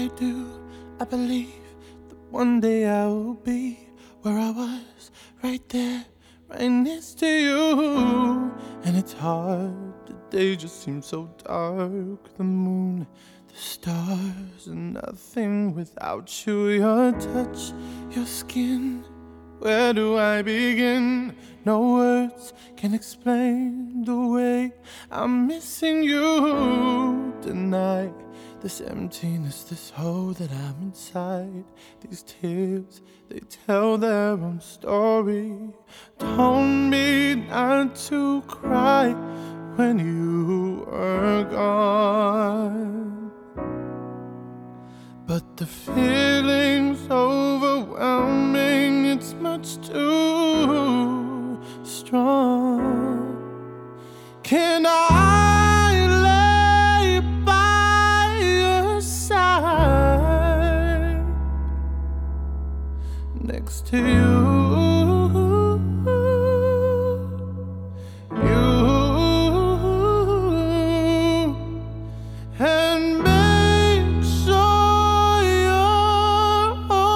I do. I believe that one day I will be where I was, right there, right next to you. And it's hard, the day just seems so dark. The moon, the stars, and nothing without you. Your touch, your skin, where do I begin? No words can explain the way I'm missing you tonight. This emptiness, this hole that I'm inside. These tears, they tell their own story. Told me not to cry when you were gone, but the feeling's overwhelming. It's much too strong. Can I lay by your side next to you? And make sure you're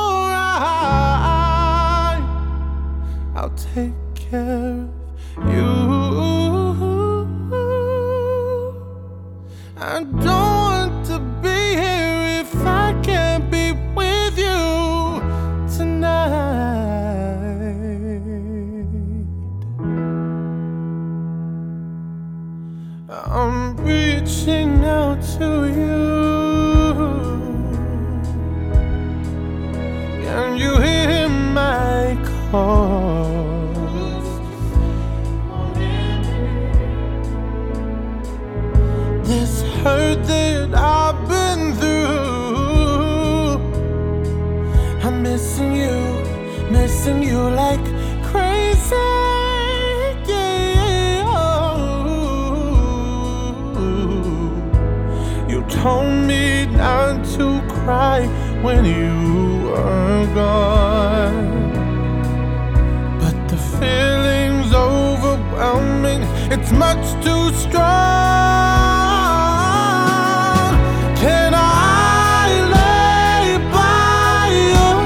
alright. I'll take care of you. I don't want to be here if I can't be with you tonight. I'm reaching out to you. Can you hear my call? This hurt that I've been through, I'm missing you like crazy. Yeah. You told me not to cry when you were gone, but the feeling's overwhelming. It's much too strong. Can I lay by your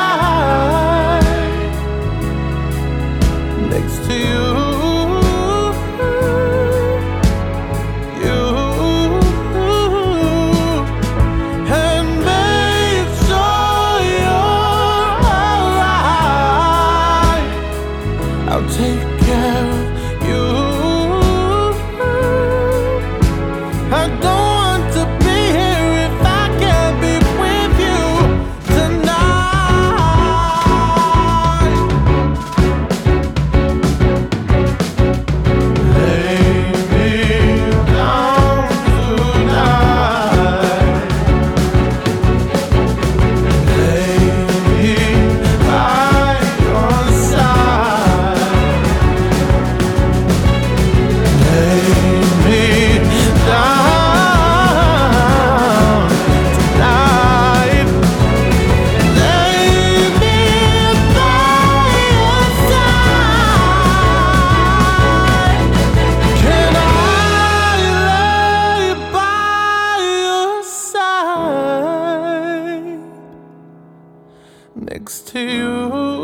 side next to you? And make sure you're alright. I'll take care of you. I don't want to be here if I can't be with you tonight. Lay me down tonight. Lay me by your side. Lay me down tonight. Lay me by your side. Can I lay by your side next to you?